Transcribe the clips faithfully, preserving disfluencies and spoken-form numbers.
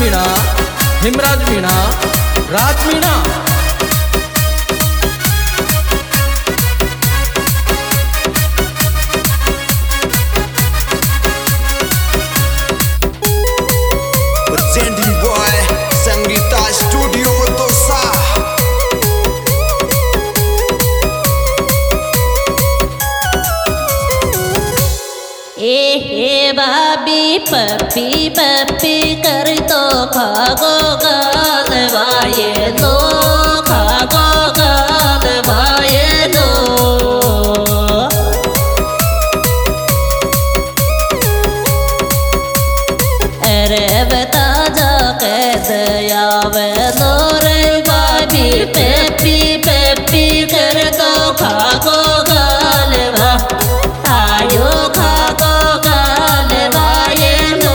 Meena, Himraj Meena, Raj Meena. Presenting by Sangeeta Studio Dosa। ए हे भाभी पप्पी पप्पी कर तो खागो गाल वाये लो, खागो गाल वाये लो। अरे बता जा कैसे आवे लो रे भाभी पप्पी पप्पी कर तो खागो गाल वा, आयो खागो गाल वाये लो।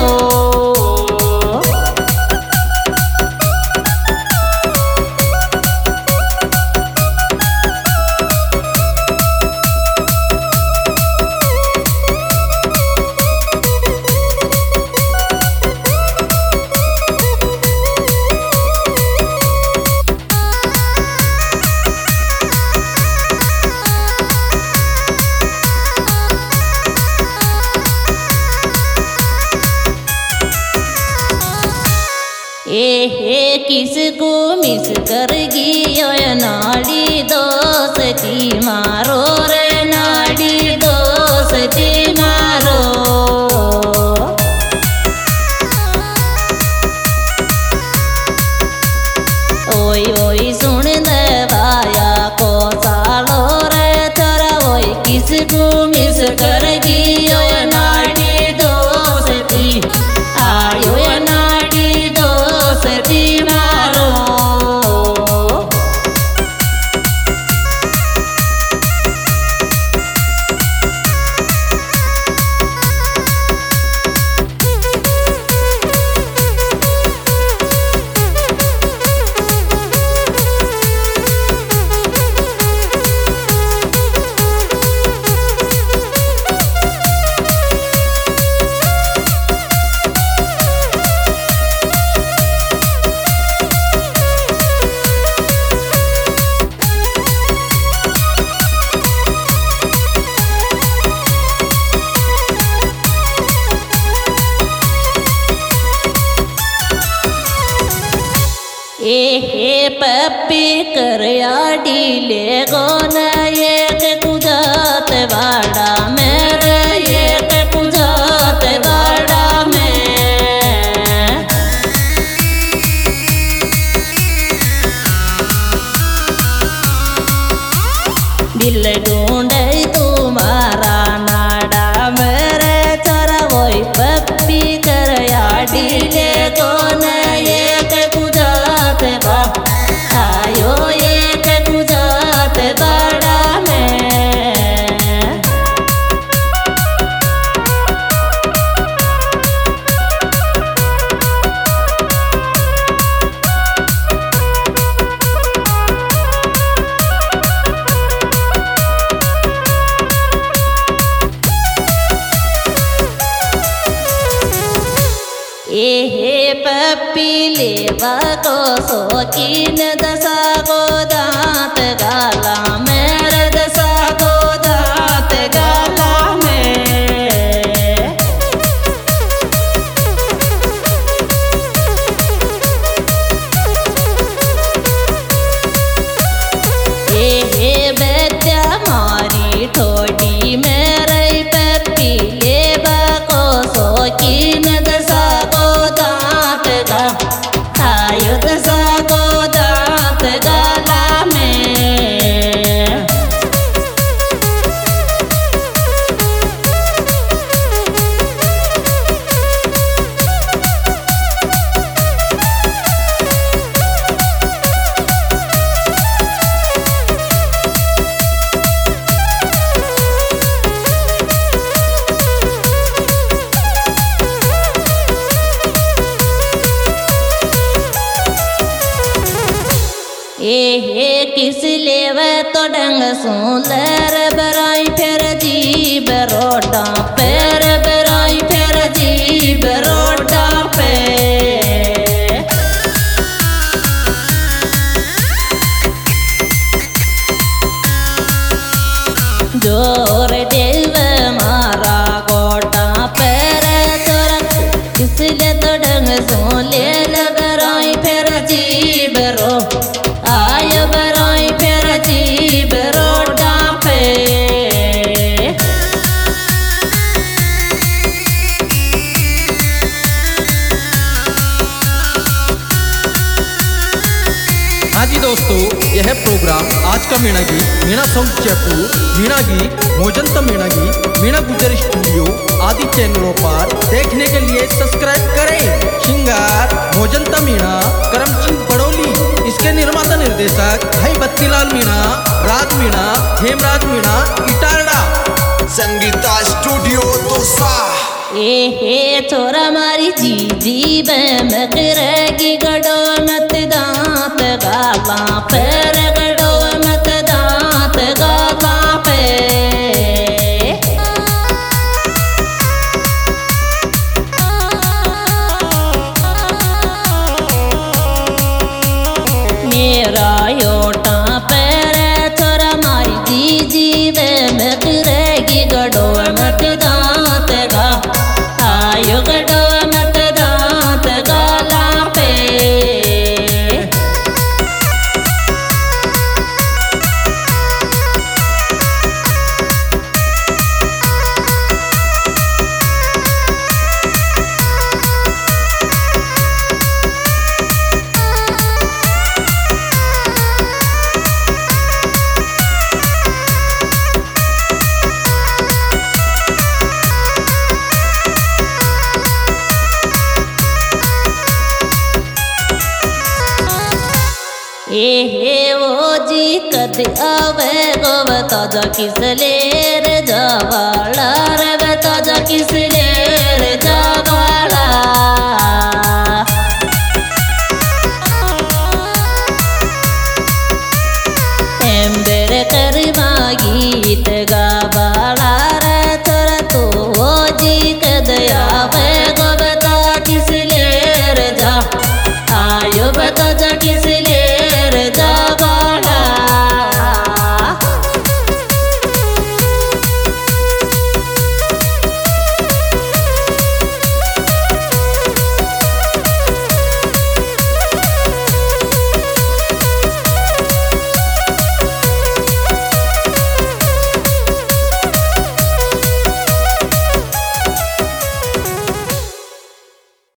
ए हे किसको मिस करगी ओए नाड़ी दोस्ती मारो रे, नाड़ी दोस्ती मारो। ओई ओई सुन दवाया को सालो रे तोरा, ओई किसको मिस करगी ओए नाड़ी दोस्ती, आयो ये नाड़ी दोस्ती मारो। ए हे पप्पी कर डीले गोन एक गुजात बाड़ा मेरे, एक गुजात बाड़ा में। दिल ढूंढे तुम्हारा नाड़ा मेरे चरा, वही पप्पी कर डीले गोन एक गुजात बा, आयो एक गुजात बाड़ा में। ए हे पप्पी लेवा को शौकीन दशा को दांत गाला मेरे, दशा को दांत गाला में। ए हे बेटा मारी ठोडी मेरे पप्पी लेवा को शौकीन दशा को दांत गा, आयो दशा को दांत गाला में। ए हे किस लेवे तो डंग सुंदर बराई फिर जीब रोडा पैर बराई फिर जीब रोडा पे। जोर देव मारा गोटा पैर तोरा किसले तो डंग सो ले बराई फिर जीब रो आय बराई फिर जीब रो डापे हाँ जी दोस्तों, यह प्रोग्राम आज का मीणा गीत मीणा सॉन्ग जयपुर मीणा गीत मोजंता मीणा गीत मीणा गुजर स्टूडियो आदि चैनलों पर देखने के लिए सब्सक्राइब करें। श्रृंगार मोजंता मीणा करम सिंह बड़ोली, इसके निर्माता निर्देशक भाई बत्तीलाल मीणा, राज मीणा, हेमराज मीणा, इटारडा। संगीता स्टूडियो दोसा। ए हे छोरा मारी जी जी बमक रहेगी गडो मत दांत गाला पैर गडो मत दांत गाला पे मेरा योटा पैर छोरा मारी जी जी बमक रहेगी गडो मत दांत गा आयो गडो मत दांत गाला पे ए हे वो जी कद आवे गो बता जा किस ले रे जवाला रे बता जा किस